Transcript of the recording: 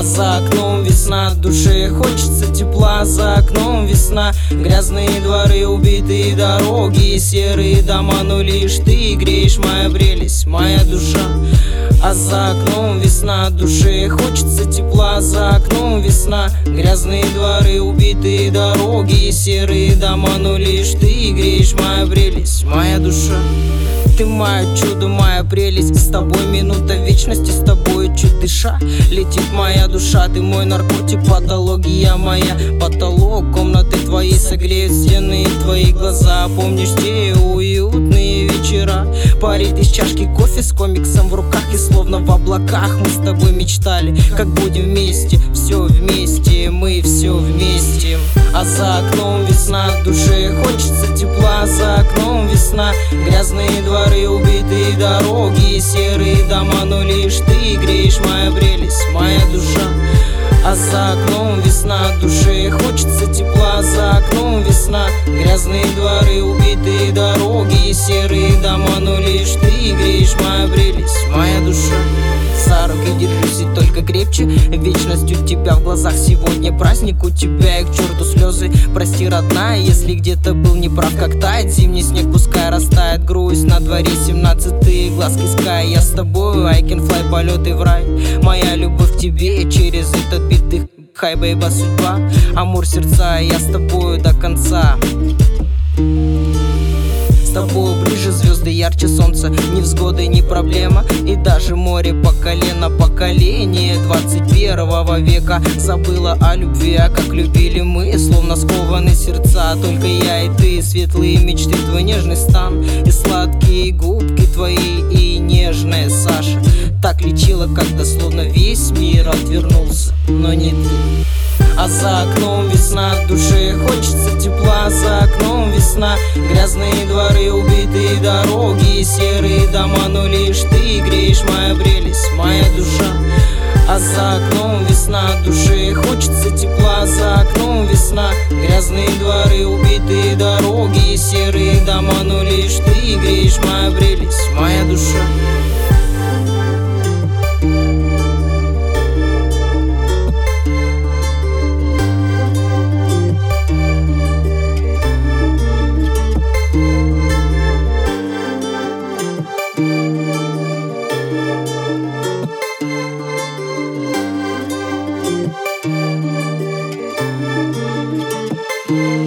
за окном весна, душе хочется тепла. За окном весна, грязные дворы, убитые дороги, серые дома, но лишь ты греешь моя прелесть, моя душа. А за окном весна, душе хочется тепла. За окном весна, грязные дворы, убитые дороги, серые дома, но лишь ты греешь моя прелесть, моя душа. Ты мое чудо, моя прелесть, с тобой минута вечности, с тобой чуть дыша летит моя душа. Ты мой наркотик, патология моя, потолок комнаты твоей согреют стены твои глаза. Помнишь те уютные вечера, парить из чашки кофе с комиксом в руках, и словно в облаках мы с тобой мечтали, как будем вместе, все вместе, мы все вместе. А за окном весна, душе хочется тепла. За окном весна, грязные дворы, убитые дороги, серые дома, но лишь ты греешь моя прелесть, моя душа. А за окном весна, душе хочется тепла. За окном весна, грязные дворы, убитые дороги, серые дома, но лишь ты греешь моя прелесть, моя душа. За руки держусь и только крепче, вечность у тебя в глазах. Сегодня праздник у тебя и к черту слезы. Прости, родная, если где-то был неправ, как тает зимний снег, пускай растает грусть. На дворе 17-е глазки Sky. Я с тобою, I can fly, полеты в рай. Моя любовь к тебе через этот бит дых. Хай, бейба, судьба, амур сердца, я с тобою до конца. С тобою ближе звезды, ярче солнца, ни взгоды, ни проблема, и даже море по колено. Поколение 21 века забыло о любви, а как любили мы, словно скованы сердца. Только я и ты, светлые мечты, твой нежный стан, и сладкие губки твои, и нежная Саша так лечила, когда словно весь мир отвернулся, но не ты. А за окном весна, душе хочется тепла. За окном весна, грязные дворы, убитые дороги, серые дома, но лишь ты греешь моя прелесть, моя душа. А за окном весна, душе хочется тепла. За окном весна, грязные дворы, убитые дороги, серые дома, но лишь ты греешь моя прелесть, моя душа. Thank